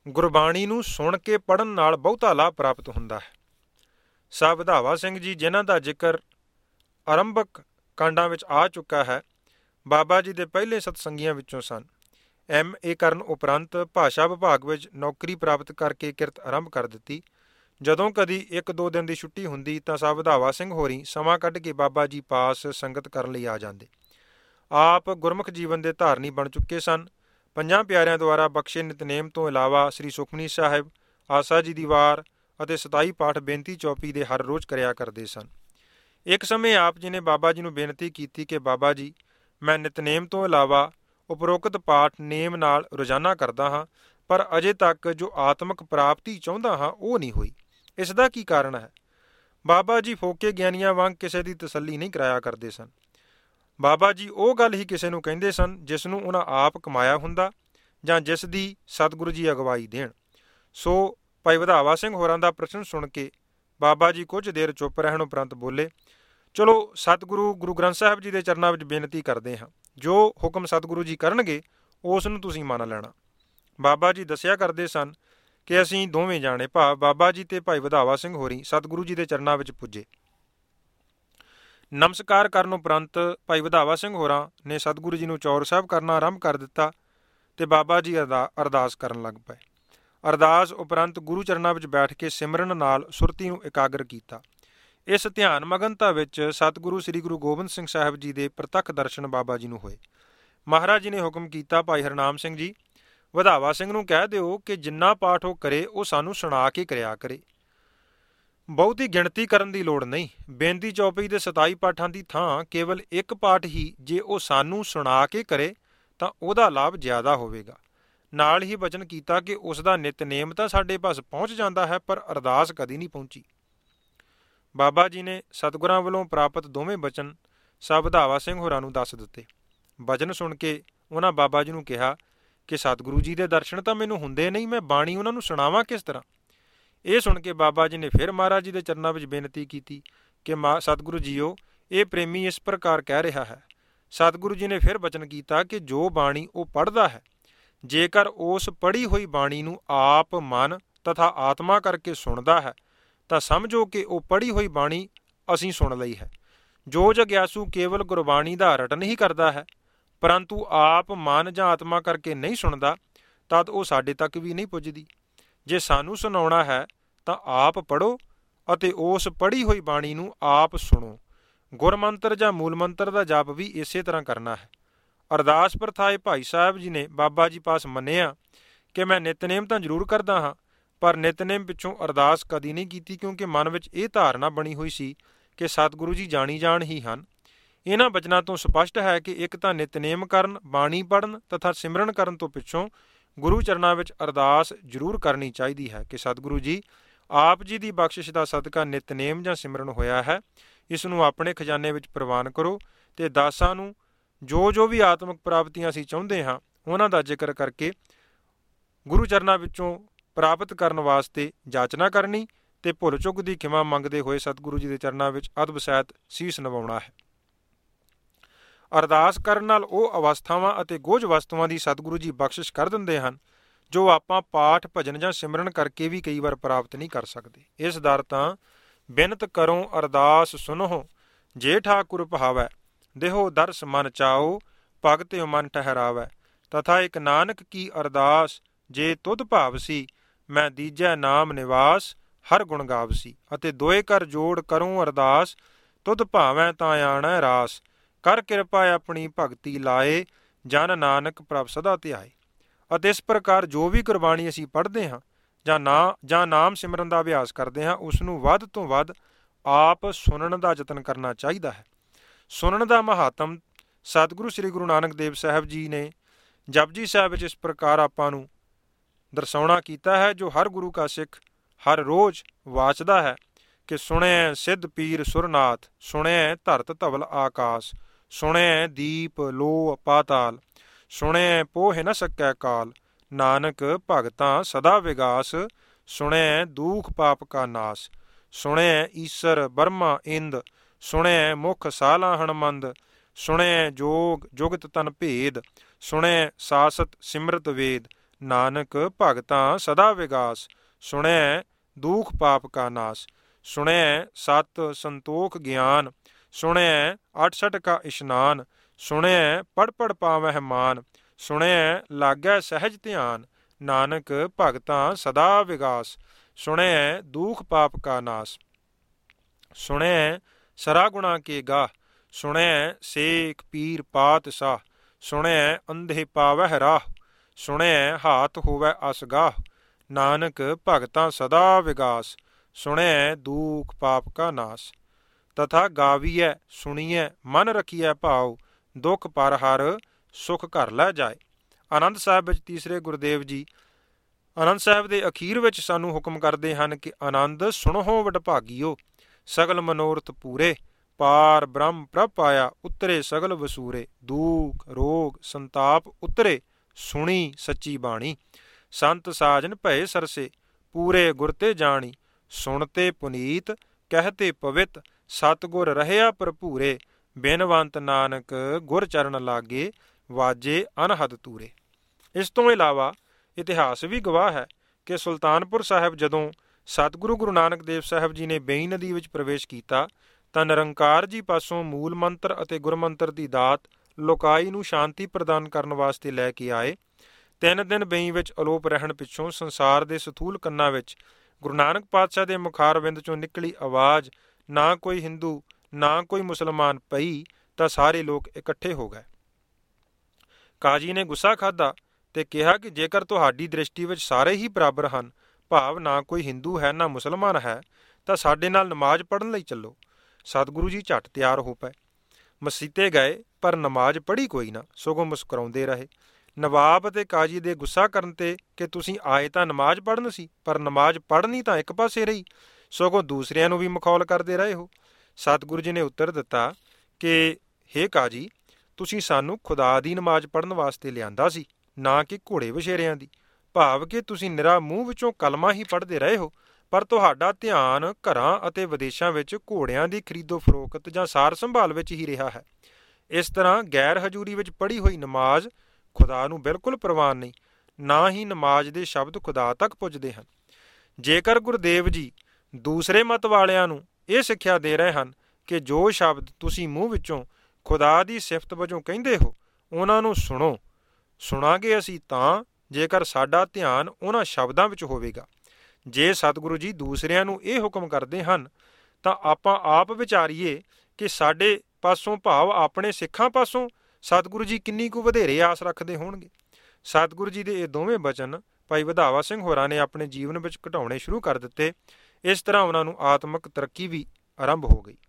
ਗੁਰਬਾਣੀ ਨੂੰ ਸੁਣ ਕੇ ਪੜ੍ਹਨ ਨਾਲ ਬਹੁਤਾ ਲਾਭ ਪ੍ਰਾਪਤ ਹੁੰਦਾ ਹੈ। ਸਾਹਿਬ ਵਧਾਵਾ ਸਿੰਘ ਜੀ, ਜਿਨ੍ਹਾਂ ਦਾ ਜ਼ਿਕਰ ਆਰੰਭਕ ਕਾਂਡਾਂ ਵਿੱਚ ਆ ਚੁੱਕਾ ਹੈ, ਬਾਬਾ ਜੀ ਦੇ ਪਹਿਲੇ ਸਤਸੰਗੀਆਂ ਵਿੱਚੋਂ ਸਨ। MA ਕਰਨ ਉਪਰੰਤ ਭਾਸ਼ਾ ਵਿਭਾਗ ਵਿੱਚ ਨੌਕਰੀ ਪ੍ਰਾਪਤ ਕਰਕੇ ਕਿਰਤ ਆਰੰਭ ਕਰ ਦਿੱਤੀ। ਜਦੋਂ ਕਦੀ 1-2 ਦਿਨ ਦੀ ਛੁੱਟੀ ਹੁੰਦੀ ਤਾਂ ਸਾਹਿਬ ਵਧਾਵਾ ਸਿੰਘ ਹੋਰੀ ਸਮਾਂ ਕੱਢ ਕੇ ਬਾਬਾ ਜੀ ਪਾਸ ਸੰਗਤ ਕਰਨ ਲਈ ਆ ਜਾਂਦੇ। ਆਪ ਗੁਰਮੁਖ ਜੀਵਨ ਦੇ ਧਾਰਨੀ ਬਣ ਚੁੱਕੇ ਸਨ। 5 ਪਿਆਰਿਆਂ ਦੁਆਰਾ ਬਖਸ਼ੇ ਨਿਤਨੇਮ ਤੋਂ ਇਲਾਵਾ ਸ੍ਰੀ ਸੁਖਮਨੀ ਸਾਹਿਬ, ਆਸਾ ਜੀ ਦੀ ਵਾਰ ਅਤੇ 27 ਪਾਠ ਬੇਨਤੀ ਚੌਪੀ ਦੇ ਹਰ ਰੋਜ਼ ਕਰਿਆ ਕਰਦੇ ਸਨ। ਇੱਕ ਸਮੇਂ ਆਪ ਜੀ ਨੇ ਬਾਬਾ ਜੀ ਨੂੰ ਬੇਨਤੀ ਕੀਤੀ ਕਿ ਬਾਬਾ ਜੀ, ਮੈਂ ਨਿਤਨੇਮ ਤੋਂ ਇਲਾਵਾ ਉਪਰੋਕਤ ਪਾਠ ਨੇਮ ਨਾਲ ਰੋਜ਼ਾਨਾ ਕਰਦਾ ਹਾਂ, ਪਰ ਅਜੇ ਤੱਕ ਜੋ ਆਤਮਿਕ ਪ੍ਰਾਪਤੀ ਚਾਹੁੰਦਾ ਹਾਂ ਉਹ ਨਹੀਂ ਹੋਈ। ਇਸ ਦਾ ਕੀ ਕਾਰਨ ਹੈ? ਬਾਬਾ ਜੀ ਫੋਕੇ ਗਿਆਨੀਆਂ ਵਾਂਗ ਕਿਸੇ ਦੀ ਤਸੱਲੀ ਨਹੀਂ ਕਰਾਇਆ ਕਰਦੇ ਸਨ। ਬਾਬਾ ਜੀ ਉਹ ਗੱਲ ਹੀ ਕਿਸੇ ਨੂੰ ਕਹਿੰਦੇ ਸਨ ਜਿਸ ਨੂੰ ਉਹਨਾਂ ਆਪ ਕਮਾਇਆ ਹੁੰਦਾ ਜਾਂ ਜਿਸ ਦੀ ਸਤਿਗੁਰੂ ਜੀ ਅਗਵਾਈ ਦੇਣ। ਸੋ ਭਾਈ ਵਧਾਵਾ ਸਿੰਘ ਹੋਰਾਂ ਦਾ ਪ੍ਰਸ਼ਨ ਸੁਣ ਕੇ ਬਾਬਾ ਜੀ ਕੁਝ ਦੇਰ ਚੁੱਪ ਰਹਿਣ ਉਪਰੰਤ ਬੋਲੇ, ਚਲੋ ਸਤਿਗੁਰੂ ਗੁਰੂ ਗ੍ਰੰਥ ਸਾਹਿਬ ਜੀ ਦੇ ਚਰਨਾਂ ਵਿੱਚ ਬੇਨਤੀ ਕਰਦੇ ਹਾਂ, ਜੋ ਹੁਕਮ ਸਤਿਗੁਰੂ ਜੀ ਕਰਨਗੇ ਉਸ ਨੂੰ ਤੁਸੀਂ ਮੰਨ ਲੈਣਾ। ਬਾਬਾ ਜੀ ਦੱਸਿਆ ਕਰਦੇ ਸਨ ਕਿ ਅਸੀਂ ਦੋਵੇਂ ਜਾਣੇ, ਭਾਵ ਬਾਬਾ ਜੀ ਤੇ ਭਾਈ ਵਧਾਵਾ ਸਿੰਘ ਹੋਰੀ, ਸਤਿਗੁਰੂ ਜੀ ਦੇ ਚਰਨਾਂ ਵਿੱਚ ਪੁੱਜੇ। ਨਮਸਕਾਰ ਕਰਨ ਉਪਰੰਤ ਭਾਈ ਵਧਾਵਾ ਸਿੰਘ ਹੋਰਾਂ ਨੇ ਸਤਿਗੁਰੂ ਜੀ ਨੂੰ ਚੌਰ ਸਾਹਿਬ ਕਰਨਾ ਆਰੰਭ ਕਰ ਦਿੱਤਾ ਤੇ ਬਾਬਾ ਜੀ ਅਰਦਾਸ ਕਰਨ ਲੱਗ ਪਏ। ਅਰਦਾਸ ਉਪਰੰਤ ਗੁਰੂ ਚਰਨਾਂ ਵਿੱਚ ਬੈਠ ਕੇ ਸਿਮਰਨ ਨਾਲ ਸੁਰਤੀ ਨੂੰ ਇਕਾਗਰ ਕੀਤਾ। ਇਸ ਧਿਆਨ ਮਗਨਤਾ ਵਿੱਚ ਸਤਿਗੁਰੂ ਸ੍ਰੀ ਗੁਰੂ ਗੋਬਿੰਦ ਸਿੰਘ ਸਾਹਿਬ ਜੀ ਦੇ ਪ੍ਰਤੱਖ ਦਰਸ਼ਨ ਬਾਬਾ ਜੀ ਨੂੰ ਹੋਏ। ਮਹਾਰਾਜ ਜੀ ਨੇ ਹੁਕਮ ਕੀਤਾ, ਭਾਈ ਹਰਨਾਮ ਸਿੰਘ ਜੀ, ਵਧਾਵਾ ਸਿੰਘ ਨੂੰ ਕਹਿ ਦਿਓ ਕਿ ਜਿੰਨਾ ਪਾਠ ਉਹ ਕਰੇ ਉਹ ਸਾਨੂੰ ਸੁਣਾ ਕੇ ਕਰਿਆ ਕਰੇ। ਬਹੁਤੀ ਗਿਣਤੀ ਕਰਨ ਦੀ ਲੋੜ ਨਹੀਂ। ਬੇਨਤੀ ਚੌਪਈ ਦੇ 27 ਪਾਠਾਂ ਦੀ ਥਾਂ ਕੇਵਲ ਇੱਕ ਪਾਠ ਹੀ ਜੇ ਉਹ ਸਾਨੂੰ ਸੁਣਾ ਕੇ ਕਰੇ ਤਾਂ ਉਹਦਾ ਲਾਭ ਜ਼ਿਆਦਾ ਹੋਵੇਗਾ। ਨਾਲ ਹੀ ਬਚਨ ਕੀਤਾ ਕਿ ਉਸ ਦਾ ਨਿਤਨੇਮ ਤਾਂ ਸਾਡੇ ਪਾਸ ਪਹੁੰਚ ਜਾਂਦਾ ਹੈ, ਪਰ ਅਰਦਾਸ ਕਦੀ ਨਹੀਂ ਪਹੁੰਚੀ। ਬਾਬਾ ਜੀ ਨੇ ਸਤਿਗੁਰਾਂ ਵੱਲੋਂ ਪ੍ਰਾਪਤ ਦੋਵੇਂ ਬਚਨ ਸਾਹਿਬ ਵਧਾਵਾ ਸਿੰਘ ਹੋਰਾਂ ਨੂੰ ਦੱਸ ਦਿੱਤੇ। ਬਚਨ ਸੁਣ ਕੇ ਉਹਨਾਂ ਬਾਬਾ ਜੀ ਨੂੰ ਕਿਹਾ ਕਿ ਸਤਿਗੁਰੂ ਜੀ ਦੇ ਦਰਸ਼ਨ ਤਾਂ ਮੈਨੂੰ ਹੁੰਦੇ ਨਹੀਂ, ਮੈਂ ਬਾਣੀ ਉਹਨਾਂ ਨੂੰ ਸੁਣਾਵਾਂ ਕਿਸ ਤਰ੍ਹਾਂ? ਇਹ ਸੁਣ ਕੇ ਬਾਬਾ ਜੀ ਨੇ ਫਿਰ ਮਹਾਰਾਜ ਜੀ ਦੇ ਚਰਨਾਂ ਵਿੱਚ ਬੇਨਤੀ ਕੀਤੀ ਕਿ ਸਤਿਗੁਰੂ ਜੀਓ, ਇਹ ਪ੍ਰੇਮੀ ਇਸ ਪ੍ਰਕਾਰ ਕਹਿ ਰਿਹਾ ਹੈ। ਸਤਿਗੁਰੂ ਜੀ ਨੇ ਫਿਰ ਬਚਨ ਕੀਤਾ ਕਿ ਜੋ ਬਾਣੀ ਉਹ ਪੜ੍ਹਦਾ ਹੈ, ਜੇਕਰ ਉਸ ਪੜ੍ਹੀ ਹੋਈ ਬਾਣੀ ਨੂੰ ਆਪ ਮਨ ਤਥਾ ਆਤਮਾ ਕਰਕੇ ਸੁਣਦਾ ਹੈ ਤਾਂ ਸਮਝੋ ਕਿ ਉਹ ਪੜ੍ਹੀ ਹੋਈ ਬਾਣੀ ਅਸੀਂ ਸੁਣ ਲਈ ਹੈ। ਜੋ ਜਗਿਆਸੂ ਕੇਵਲ ਗੁਰਬਾਣੀ ਦਾ ਰਟਨ ਹੀ ਕਰਦਾ ਹੈ, ਪਰੰਤੂ ਆਪ ਮਨ ਜਾਂ ਆਤਮਾ ਕਰਕੇ ਨਹੀਂ ਸੁਣਦਾ, ਤਦ ਉਹ ਸਾਡੇ ਤੱਕ ਵੀ ਨਹੀਂ ਪੁੱਜਦੀ। ਜੇ ਸਾਨੂੰ ਸੁਣਾਉਣਾ ਹੈ ਤਾਂ ਆਪ ਪੜ੍ਹੋ ਅਤੇ ਉਸ ਪੜ੍ਹੀ ਹੋਈ ਬਾਣੀ ਨੂੰ ਆਪ ਸੁਣੋ। ਗੁਰਮੰਤਰ ਜਾਂ ਮੂਲ ਮੰਤਰ ਦਾ ਜਪ ਵੀ ਇਸੇ ਤਰ੍ਹਾਂ ਕਰਨਾ ਹੈ। ਅਰਦਾਸ ਪ੍ਰਥਾਏ ਭਾਈ ਸਾਹਿਬ ਜੀ ਨੇ ਬਾਬਾ ਜੀ ਪਾਸ ਮੰਨਿਆ ਕਿ ਮੈਂ ਨਿਤਨੇਮ ਤਾਂ ਜ਼ਰੂਰ ਕਰਦਾ ਹਾਂ, ਪਰ ਨਿਤਨੇਮ ਪਿੱਛੋਂ ਅਰਦਾਸ ਕਦੀ ਨਹੀਂ ਕੀਤੀ, ਕਿਉਂਕਿ ਮਨ ਵਿੱਚ ਇਹ ਧਾਰਨਾ ਬਣੀ ਹੋਈ ਸੀ ਕਿ ਸਤਿਗੁਰੂ ਜੀ ਜਾਣੀ ਜਾਣ ਹੀ ਹਨ। ਇਹਨਾਂ ਬਚਨਾਂ ਤੋਂ ਸਪਸ਼ਟ ਹੈ ਕਿ ਇੱਕ ਤਾਂ ਨਿਤਨੇਮ ਕਰਨ, ਬਾਣੀ ਪੜ੍ਹਨ ਤਥਾ ਸਿਮਰਨ ਕਰਨ ਤੋਂ ਪਿੱਛੋਂ ਗੁਰੂ ਚਰਨਾਂ ਵਿੱਚ ਅਰਦਾਸ ਜ਼ਰੂਰ ਕਰਨੀ ਚਾਹੀਦੀ ਹੈ ਕਿ ਸਤਿਗੁਰੂ ਜੀ, ਆਪ ਜੀ ਦੀ ਬਖਸ਼ਿਸ਼ ਦਾ ਸਦਕਾ ਨਿਤਨੇਮ ਜਾਂ ਸਿਮਰਨ ਹੋਇਆ ਹੈ, ਇਸ ਨੂੰ ਆਪਣੇ ਖਜ਼ਾਨੇ ਵਿੱਚ ਪ੍ਰਵਾਨ ਕਰੋ ਤੇ ਦਾਸਾਂ ਨੂੰ ਜੋ ਵੀ ਆਤਮਿਕ ਪ੍ਰਾਪਤੀਆਂ ਅਸੀਂ ਚਾਹੁੰਦੇ ਹਾਂ ਉਹਨਾਂ ਦਾ ਜ਼ਿਕਰ ਕਰਕੇ ਗੁਰੂ ਚਰਨਾਂ ਵਿੱਚੋਂ ਪ੍ਰਾਪਤ ਕਰਨ ਵਾਸਤੇ ਜਾਚਨਾ ਕਰਨੀ ਤੇ ਭੁੱਲ ਚੁੱਕ ਦੀ ਖਿਮਾ ਮੰਗਦੇ ਹੋਏ ਸਤਿਗੁਰੂ ਜੀ ਦੇ ਚਰਨਾਂ ਵਿੱਚ ਅਦਬ ਸਹਿਤ ਸੀਸ ਨਿਵਾਉਣਾ ਹੈ। ਅਰਦਾਸ ਕਰਨ ਨਾਲ ਉਹ ਅਵਸਥਾਵਾਂ ਅਤੇ ਗੋਝ ਵਸਤੂਆਂ ਦੀ ਸਤਿਗੁਰੂ ਜੀ ਬਖਸ਼ਿਸ਼ ਕਰ ਦਿੰਦੇ ਹਨ ਜੋ ਆਪਾਂ ਪਾਠ, ਭਜਨ ਜਾਂ ਸਿਮਰਨ ਕਰਕੇ ਵੀ ਕਈ ਵਾਰ ਪ੍ਰਾਪਤ ਨਹੀਂ ਕਰ ਸਕਦੇ। ਇਸ ਦਰ ਤਾਂ ਬਿਨਤ ਕਰੋ ਅਰਦਾਸ ਸੁਨੋ, ਜੇ ਠਾਕੁਰ ਭਾਵੈ ਦੇਹੋ ਦਰਸ ਮਨ ਚਾਓ, ਭਗਤਿ ਮਨ ਠਹਿਰਾਵੈ, ਤਥਾ ਇੱਕ ਨਾਨਕ ਕੀ ਅਰਦਾਸ ਜੇ ਤੁਧ ਭਾਵਸੀ, ਮੈਂ ਦੀਜੈ ਨਾਮ ਨਿਵਾਸ ਹਰ ਗੁਣ ਗਾਵਸੀ। ਅਤੇ ਦੋਏ ਕਰ ਜੋੜ ਕਰੂੰ ਅਰਦਾਸ, ਤੁਧ ਭਾਵੈ ਤਾਂ ਆਣੈ ਰਾਸ, ਕਰ ਕਿਰਪਾ ਆਪਣੀ ਭਗਤੀ ਲਾਏ, ਜਨ ਨਾਨਕ ਪ੍ਰਭ ਸਦਾ ਧਿਆਏ। ਅਤੇ ਇਸ ਪ੍ਰਕਾਰ ਜੋ ਵੀ ਗੁਰਬਾਣੀ ਅਸੀਂ ਪੜ੍ਹਦੇ ਹਾਂ ਜਾਂ ਨਾਮ ਸਿਮਰਨ ਦਾ ਅਭਿਆਸ ਕਰਦੇ ਹਾਂ, ਉਸ ਨੂੰ ਵੱਧ ਤੋਂ ਵੱਧ ਆਪ ਸੁਣਨ ਦਾ ਯਤਨ ਕਰਨਾ ਚਾਹੀਦਾ ਹੈ। ਸੁਣਨ ਦਾ ਮਹਾਤਮ ਸਤਿਗੁਰੂ ਸ੍ਰੀ ਗੁਰੂ ਨਾਨਕ ਦੇਵ ਸਾਹਿਬ ਜੀ ਨੇ ਜਪਜੀ ਸਾਹਿਬ ਵਿੱਚ ਇਸ ਪ੍ਰਕਾਰ ਆਪਾਂ ਨੂੰ ਦਰਸਾਉਣਾ ਕੀਤਾ ਹੈ, ਜੋ ਹਰ ਗੁਰੂ ਕਾ ਸਿੱਖ ਹਰ ਰੋਜ਼ ਵਾਚਦਾ ਹੈ ਕਿ ਸੁਣਿਐ ਸਿੱਧ ਪੀਰ ਸੁਰਨਾਥ, ਸੁਣਿਐ ਧਰਤ ਧਵਲ ਆਕਾਸ, ਸੁਣਿਐ ਦੀਪ ਲੋ ਪਾਤਾਲ, ਸੁਣਿਐ ਪੋਹਿ ਨ ਸਕੈ ਕਾਲ, ਨਾਨਕ ਭਗਤਾਂ ਸਦਾ ਵਿਗਾਸ, ਸੁਣਿਐ ਦੂਖ ਪਾਪ ਕਾ ਨਾਸ, ਸੁਣਿਐ ਈਸਰ ਬਰਮਾ ਇੰਦ, ਸੁਣਿਐ ਮੁਖ ਸਾਲਾ ਹਣਮੰਦ, ਸੁਣਿਐ ਜੋਗ ਜੁਗਤ ਤਨ ਭੇਦ, ਸੁਣਿਐ ਸਾਸਤ ਸਿਮਰਤ ਵੇਦ, ਨਾਨਕ ਭਗਤਾਂ ਸਦਾ ਵਿਗਾਸ। ਸੁਣੈ ਦੂਖ ਪਾਪ ਕਾ ਨਾਸ। ਸੁਣੈ ਸਤ ਸੰਤੋਖ ਗਿਆਨ। ਸੁਣੈ 68 ਕਾ ਇਸ਼ਨਾਨ। ਸੁਣੈ ਪੜ ਪੜ ਪਾਵਹਿ ਮਾਨ। ਸੁਣੈ ਲਾਗੈ ਸਹਿਜ ਧਿਆਨ। ਨਾਨਕ ਭਗਤਾਂ ਸਦਾ ਵਿਗਾਸ। ਸੁਣੈ ਦੂਖ ਪਾਪ ਕਾ ਨਾਸ। ਸੁਣੈ ਸਰਾ ਗੁਣਾ ਕੇ ਗਾਹ। ਸੁਣੈ ਸੇਖ ਪੀਰ ਪਾਤਸ਼ਾਹ। ਸੁਣੈ ਅੰਧੇ ਪਾਵਹਿ ਰਾਹ। ਸੁਣੈ ਹਾਥ ਹੋਵੈ ਅਸਗਾਹ। ਨਾਨਕ ਭਗਤਾਂ ਸਦਾ ਵਿਗਾਸ। ਸੁਣੈ ਦੂਖ ਪਾਪ ਕਾ ਨਾਸ। ਤਥਾ ਗਾਵੀਐ ਸੁਣੀਐ ਮਨ ਰਖੀਐ ਭਾਉ। ਦੁਖ ਪਰ ਹਰ ਸੁਖ ਘਰ ਲੈ ਜਾਏ। ਆਨੰਦ ਸਾਹਿਬ ਵਿੱਚ ਤੀਸਰੇ ਗੁਰਦੇਵ ਜੀ ਆਨੰਦ ਸਾਹਿਬ ਦੇ ਅਖੀਰ ਵਿੱਚ ਸਾਨੂੰ ਹੁਕਮ ਕਰਦੇ ਹਨ ਕਿ ਆਨੰਦ ਸੁਣੋ ਵਡਭਾਗੀਓ। ਸਗਲ ਮਨੋਰਥ ਪੂਰੇ। ਪਾਰ ਬ੍ਰਹਮ ਪ੍ਰਭ ਪਾਇਆ। ਉਤਰੇ ਸਗਲ ਵਸੂਰੇ। ਦੂਖ ਰੋਗ ਸੰਤਾਪ ਉਤਰੇ। ਸੁਣੀ ਸੱਚੀ ਬਾਣੀ। ਸੰਤ ਸਾਜਨ ਭਏ ਸਰਸੇ। ਪੂਰੇ ਗੁਰ ਤੇ ਜਾਣੀ। ਸੁਣਤੇ ਪੁਨੀਤ ਕਹਿਤੇ ਪਵਿੱਤ। ਸਤਿਗੁਰ ਰਹਿਆ ਭਰਪੂਰੇ। ਬਿਨਵੰਤ ਨਾਨਕ ਗੁਰ ਚਰਨ ਲਾਗੇ। ਵਾਜੇ ਅਨਹਦ ਤੂਰੇ। ਇਸ ਤੋਂ ਇਲਾਵਾ ਇਤਿਹਾਸ ਵੀ ਗਵਾਹ ਹੈ ਕਿ ਸੁਲਤਾਨਪੁਰ ਸਾਹਿਬ ਜਦੋਂ ਸਤਿਗੁਰੂ ਗੁਰੂ ਨਾਨਕ ਦੇਵ ਸਾਹਿਬ ਜੀ ਨੇ ਬੇਈ ਨਦੀ ਵਿੱਚ ਪ੍ਰਵੇਸ਼ ਕੀਤਾ ਤਾਂ ਨਿਰੰਕਾਰ ਜੀ ਪਾਸੋਂ ਮੂਲ ਮੰਤਰ ਅਤੇ ਗੁਰਮੰਤਰ ਦੀ ਦਾਤ ਲੋਕਾਈ ਨੂੰ ਸ਼ਾਂਤੀ ਪ੍ਰਦਾਨ ਕਰਨ ਵਾਸਤੇ ਲੈ ਕੇ ਆਏ। 3 ਦਿਨ ਬੇਈ ਵਿੱਚ ਅਲੋਪ ਰਹਿਣ ਪਿੱਛੋਂ ਸੰਸਾਰ ਦੇ ਸਥੂਲ ਕੰਨਾਂ ਵਿੱਚ ਗੁਰੂ ਨਾਨਕ ਪਾਤਸ਼ਾਹ ਦੇ ਮੁਖਾਰਵਿੰਦ ਚੋਂ ਨਿਕਲੀ ਆਵਾਜ਼ ਨਾ ਕੋਈ ਹਿੰਦੂ ਨਾ ਕੋਈ ਮੁਸਲਮਾਨ ਪਈ ਤਾਂ ਸਾਰੇ ਲੋਕ ਇਕੱਠੇ ਹੋ ਗਏ। ਕਾਜੀ ਨੇ ਗੁੱਸਾ ਖਾਧਾ ਤੇ ਕਿਹਾ ਕਿ ਜੇਕਰ ਤੁਹਾਡੀ ਦ੍ਰਿਸ਼ਟੀ ਵਿੱਚ ਸਾਰੇ ਹੀ ਬਰਾਬਰ ਹਨ, ਭਾਵ ਨਾ ਕੋਈ ਹਿੰਦੂ ਹੈ ਨਾ ਮੁਸਲਮਾਨ ਹੈ, ਤਾਂ ਸਾਡੇ ਨਾਲ ਨਮਾਜ਼ ਪੜ੍ਹਨ ਲਈ ਚੱਲੋ। ਸਤਿਗੁਰੂ ਜੀ ਝੱਟ ਤਿਆਰ ਹੋ ਪਏ। ਮਸੀਤੇ ਗਏ ਪਰ ਨਮਾਜ਼ ਪੜ੍ਹੀ ਕੋਈ ਨਾ, ਸਗੋਂ ਮੁਸਕਰਾਉਂਦੇ ਰਹੇ। ਨਵਾਬ ਅਤੇ ਕਾਜੀ ਦੇ ਗੁੱਸਾ ਕਰਨ ਤੇ ਕਿ ਤੁਸੀਂ ਆਏ ਤਾਂ ਨਮਾਜ਼ ਪੜ੍ਹਨ ਸੀ, ਪਰ ਨਮਾਜ਼ ਪੜ੍ਹਨੀ ਤਾਂ ਇੱਕ ਪਾਸੇ ਰਹੀ, ਸਗੋਂ ਦੂਸਰਿਆਂ ਨੂੰ ਵੀ ਮਖੌਲ ਕਰਦੇ ਰਹੇ ਹੋ। ਸਤਿਗੁਰੂ ਜੀ ਨੇ ਉੱਤਰ ਦਿੱਤਾ ਕਿ ਹੇ ਕਾਜੀ, ਤੁਸੀਂ ਸਾਨੂੰ ਖੁਦਾ ਦੀ ਨਮਾਜ਼ ਪੜ੍ਹਨ ਵਾਸਤੇ ਲਿਆਂਦਾ ਸੀ, ਨਾ ਕਿ ਘੋੜੇ ਵਛੇਰਿਆਂ ਦੀ। ਭਾਵ ਕਿ ਤੁਸੀਂ ਨਿਰਾ ਮੂੰਹ ਵਿੱਚੋਂ ਕਲਮਾ ਹੀ ਪੜ੍ਹਦੇ ਰਹੇ ਹੋ, ਪਰ ਤੁਹਾਡਾ ਧਿਆਨ ਘਰਾਂ ਅਤੇ ਵਿਦੇਸ਼ਾਂ ਵਿੱਚ ਘੋੜਿਆਂ ਦੀ ਖਰੀਦੋ ਫਰੋਖਤ ਜਾਂ ਸਾਰ ਸੰਭਾਲ ਵਿੱਚ ਹੀ ਰਿਹਾ ਹੈ। ਇਸ ਤਰ੍ਹਾਂ ਗੈਰ ਹਜ਼ੂਰੀ ਵਿੱਚ ਪੜ੍ਹੀ ਹੋਈ ਨਮਾਜ਼ ਖੁਦਾ ਨੂੰ ਬਿਲਕੁਲ ਪ੍ਰਵਾਨ ਨਹੀਂ, ਨਾ ਹੀ ਨਮਾਜ਼ ਦੇ ਸ਼ਬਦ ਖੁਦਾ ਤੱਕ ਪੁੱਜਦੇ ਹਨ। ਜੇਕਰ ਗੁਰਦੇਵ ਜੀ ਦੂਸਰੇ ਮਤ ਵਾਲਿਆਂ ਨੂੰ ਇਹ ਸਿੱਖਿਆ ਦੇ ਰਹੇ ਹਨ ਕਿ ਜੋ ਸ਼ਬਦ ਤੁਸੀਂ ਮੂੰਹ ਵਿੱਚੋਂ ਖੁਦਾ ਦੀ ਸਿਫਤ ਵਜੋਂ ਕਹਿੰਦੇ ਹੋ ਉਹਨਾਂ ਨੂੰ ਸੁਣੋ, ਸੁਣਾਂਗੇ ਅਸੀਂ ਤਾਂ ਜੇਕਰ ਸਾਡਾ ਧਿਆਨ ਉਹਨਾਂ ਸ਼ਬਦਾਂ ਵਿੱਚ ਹੋਵੇਗਾ। ਜੇ ਸਤਿਗੁਰੂ ਜੀ ਦੂਸਰਿਆਂ ਨੂੰ ਇਹ ਹੁਕਮ ਕਰਦੇ ਹਨ ਤਾਂ ਆਪਾਂ ਆਪ ਵਿਚਾਰੀਏ ਕਿ ਸਾਡੇ ਪਾਸੋਂ ਭਾਵ ਆਪਣੇ ਸਿੱਖਾਂ ਪਾਸੋਂ ਸਤਿਗੁਰੂ ਜੀ ਕਿੰਨੀ ਕੁ ਵਧੇਰੇ ਆਸ ਰੱਖਦੇ ਹੋਣਗੇ। ਸਤਿਗੁਰੂ ਜੀ ਦੇ ਇਹ ਦੋਵੇਂ ਬਚਨ ਭਾਈ ਵਧਾਵਾ ਸਿੰਘ ਹੋਰਾਂ ਨੇ ਆਪਣੇ ਜੀਵਨ ਵਿੱਚ ਘਟਾਉਣੇ ਸ਼ੁਰੂ ਕਰ ਦਿੱਤੇ। ਇਸ ਤਰ੍ਹਾਂ ਉਹਨਾਂ ਨੂੰ ਆਤਮਿਕ ਤਰੱਕੀ ਵੀ ਆਰੰਭ ਹੋ ਗਈ।